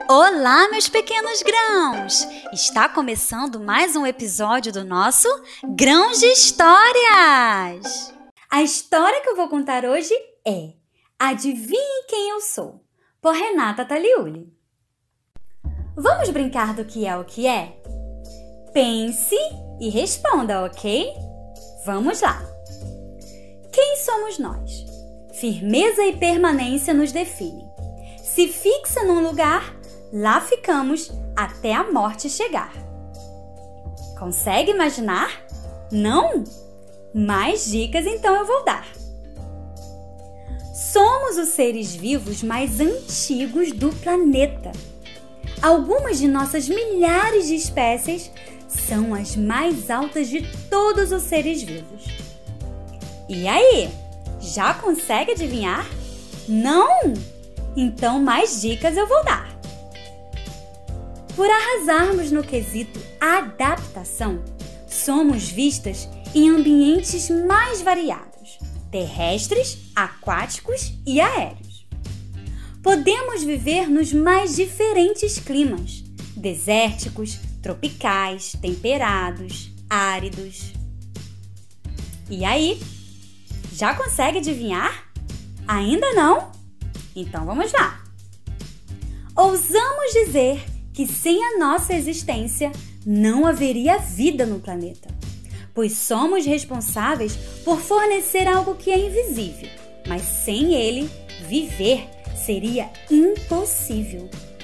Olá, meus pequenos grãos! Está começando mais um episódio do nosso Grãos de Histórias! A história que eu vou contar hoje é Adivinhe Quem Eu Sou, por Renata Taliuli. Vamos brincar do que é o que é? Pense e responda, ok? Vamos lá! Quem somos nós? Firmeza e permanência nos definem. Se fixa num lugar, lá ficamos até a morte chegar. Consegue imaginar? Não? Mais dicas então eu vou dar. Somos os seres vivos mais antigos do planeta. Algumas de nossas milhares de espécies são as mais altas de todos os seres vivos. E aí? Já consegue adivinhar? Não? Então mais dicas eu vou dar. Por arrasarmos no quesito adaptação, somos vistas em ambientes mais variados, terrestres, aquáticos e aéreos. Podemos viver nos mais diferentes climas, desérticos, tropicais, temperados, áridos. E aí? Já consegue adivinhar? Ainda não? Então vamos lá! Ousamos dizer que sem a nossa existência não haveria vida no planeta, pois somos responsáveis por fornecer algo que é invisível, mas sem ele, viver seria impossível.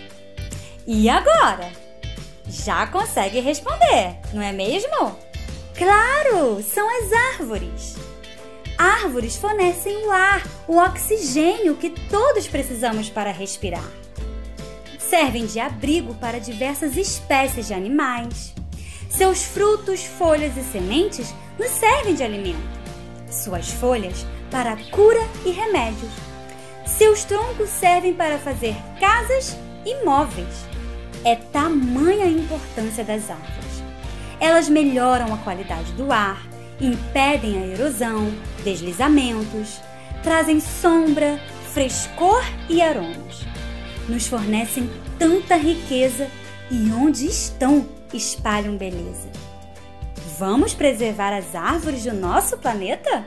E agora? Já consegue responder, não é mesmo? Claro, são as árvores! Árvores fornecem o ar, o oxigênio que todos precisamos para respirar. Servem de abrigo para diversas espécies de animais. Seus frutos, folhas e sementes nos servem de alimento. Suas folhas para a cura e remédios. Seus troncos servem para fazer casas e móveis. É tamanha a importância das árvores. Elas melhoram a qualidade do ar, impedem a erosão, deslizamentos, trazem sombra, frescor e aromas. Nos fornecem tanta riqueza e onde estão espalham beleza. Vamos preservar as árvores do nosso planeta?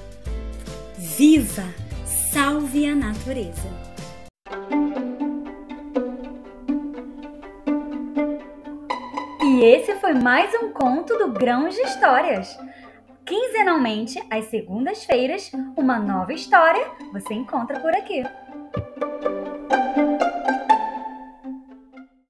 Viva! Salve a natureza! E esse foi mais um conto do Grãos de Histórias. Quinzenalmente, às segundas-feiras, uma nova história você encontra por aqui.